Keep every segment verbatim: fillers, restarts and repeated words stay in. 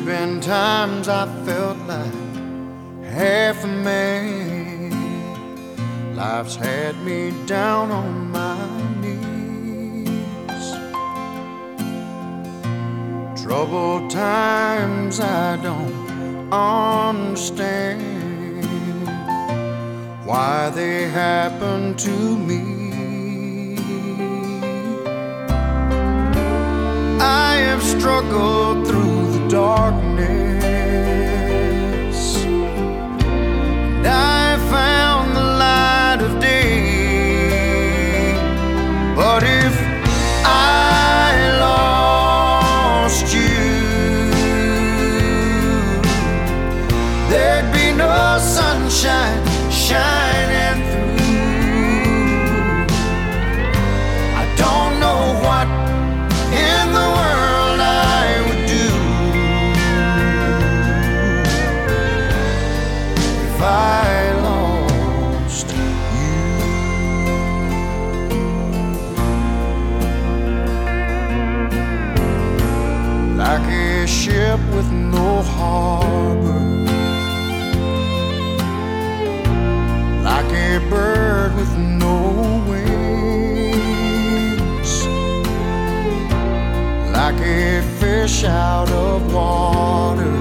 been times I felt like half a man. Life's had me down on my knees. Troubled times I don't understand why they happen to me. I have struggled through the darkness, and I found the light of day. But if I lost you, there'd be no sunshine shining through. I don't know what in the world I would do if I lost you. Like a ship with no harbor, like a bird with no wings, like a fish out of water,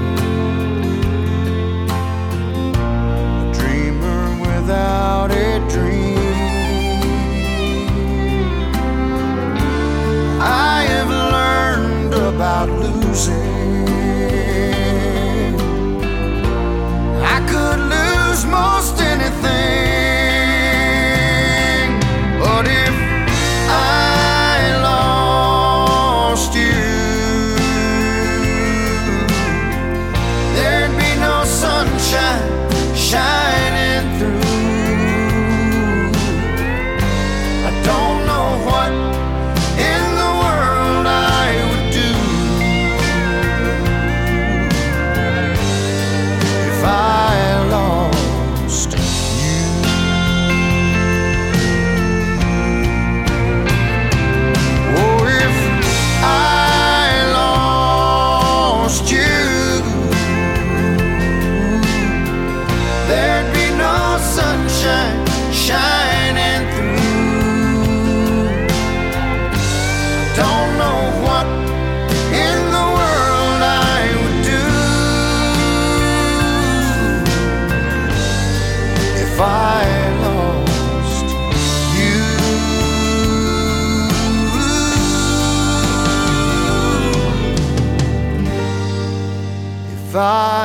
a dreamer without a dream. I have learned about losing. I could lose most anything, but if I lost you, there'd be no sunshine shining through. I don't know what in the world I would do if I lost you. Oh, if I lost you, there'd be no sunshine shining through. Don't know what in the world I would do if I lost you. If I